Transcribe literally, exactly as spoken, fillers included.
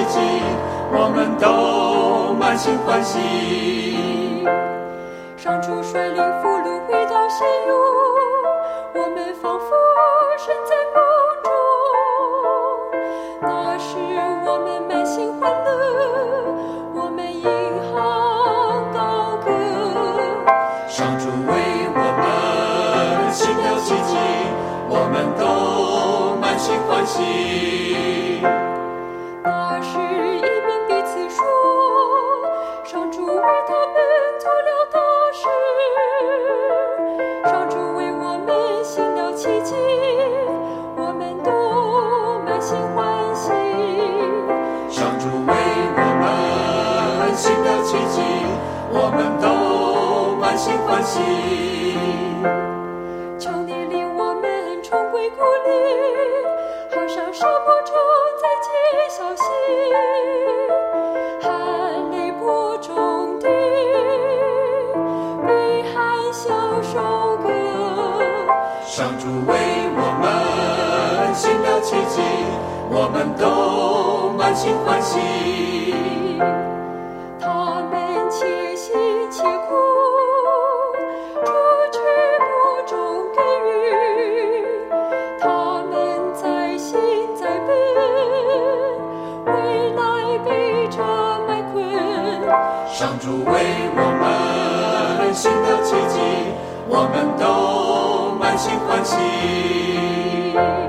迹，我们都满心欢喜。 上主率领俘虏回到西游，我们仿佛身在梦中。那时我们满心欢乐，我们引吭高歌。 上主为我们行了奇迹，我们都满心欢喜。 那时一面彼此说，上主为他们做了大事，上主为我们行了奇迹，我们都满心欢喜。 上主为我们行了奇迹，我们都满心欢喜。 求你领我们重归故里，好像沙漠中再见消息，含泪播种地，为含笑收割。 上主为我们行了奇迹，我们都满心欢喜。 他们且行且苦，出去播种给予，他们在心在本，未来被这埋困。 上主为我们行了奇迹，我们都满心欢喜。